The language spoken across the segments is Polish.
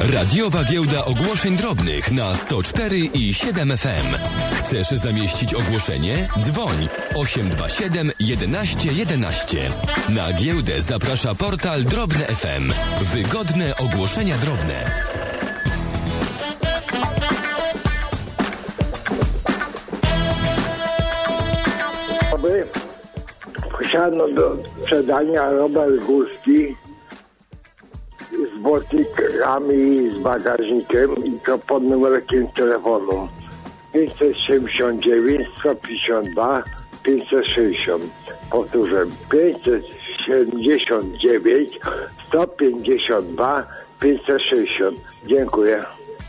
Radiowa Giełda Ogłoszeń Drobnych na 104 i 7 FM. Chcesz zamieścić ogłoszenie? Dzwoń 827 11 11. Na giełdę zaprasza portal Drobne FM. Wygodne ogłoszenia drobne. Posiadano do sprzedania rower górski z błotnikami, z bagażnikiem i to pod numerkiem telefonu 579 152 560. Powtórzę, 579 152 560. Dziękuję.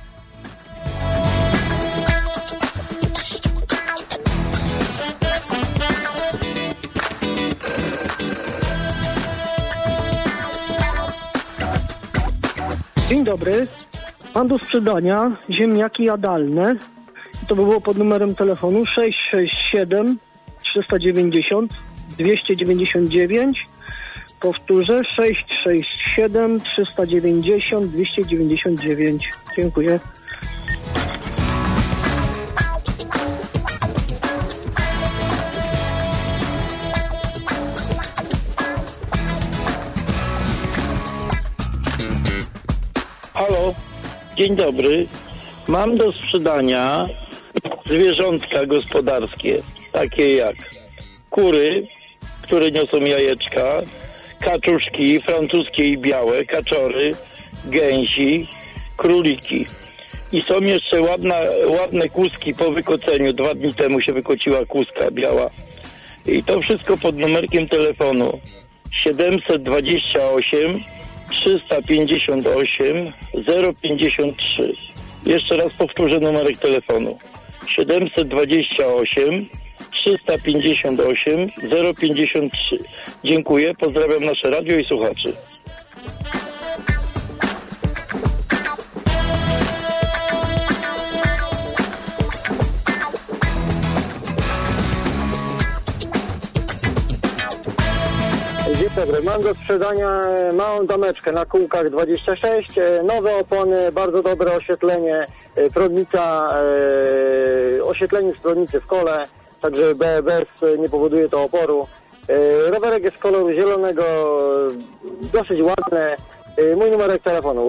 Dzień dobry. Mam do sprzedania ziemniaki jadalne. To by było pod numerem telefonu 667 390 299. Powtórzę 667 390 299. Dziękuję. Halo, dzień dobry. Mam do sprzedania zwierzątka gospodarskie, takie jak kury, które niosą jajeczka, kaczuszki francuskie i białe, kaczory, gęsi, króliki. I są jeszcze ładne kózki po wykoceniu. 2 dni temu się wykociła kózka biała. I to wszystko pod numerkiem telefonu 728 358 053. Jeszcze raz powtórzę numerek telefonu 728 358 053. Dziękuję, pozdrawiam nasze radio i słuchaczy. Dzień dobry, mam do sprzedania małą domeczkę na kółkach 26, nowe opony, bardzo dobre oświetlenie, prądnica, oświetlenie z prądnicy w kole, także bez nie powoduje to oporu. Rowerek jest koloru zielonego, dosyć ładny. Mój numerek telefonu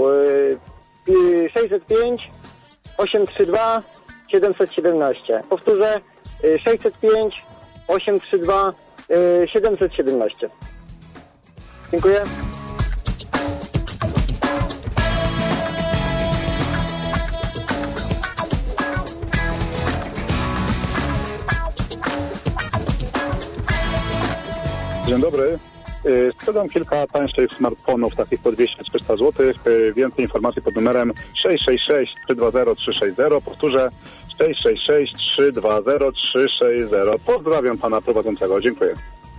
605 832 717. Powtórzę 605 832 717. Dziękuję. Dzień dobry. Sprzedam kilka tańszych smartfonów, takich po 200-300 zł. Więcej informacji pod numerem 666 320 360. Powtórzę 666 320 360. Pozdrawiam pana prowadzącego. Dziękuję.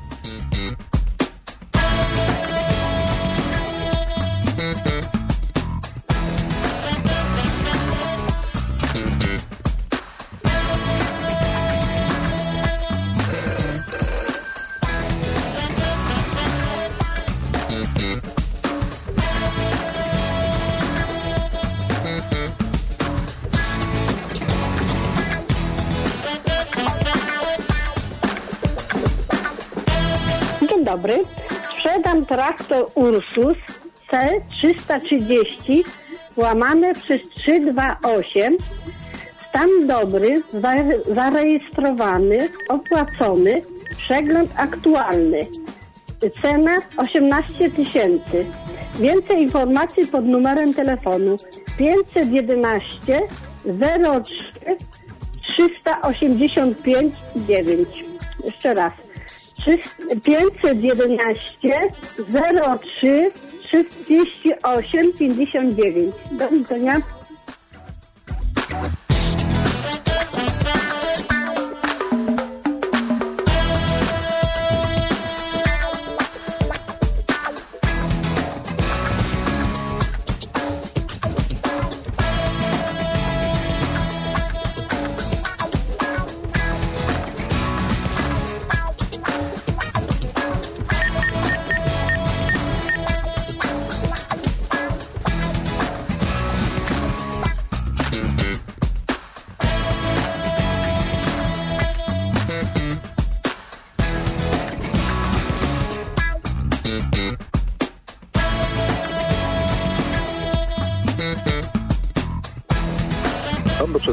Dzień dobry. Sprzedam traktor Ursus C330 łamane przez 328. Stan dobry, zarejestrowany, opłacony, przegląd aktualny. Cena 18 000. Więcej informacji pod numerem telefonu 511 03 385 9. Jeszcze raz. 511 03 38 59. Do widzenia.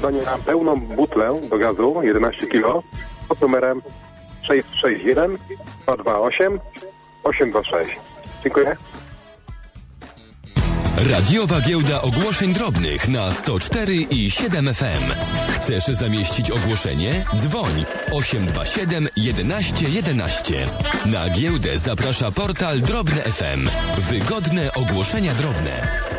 sprzedania pełną butlę do gazu 11 kg pod numerem 661 228 826. Dziękuję. Radiowa Giełda Ogłoszeń Drobnych na 104,7 FM. Chcesz zamieścić ogłoszenie? Dzwoń 827 11 11. Na giełdę zaprasza portal Drobne FM. Wygodne ogłoszenia drobne.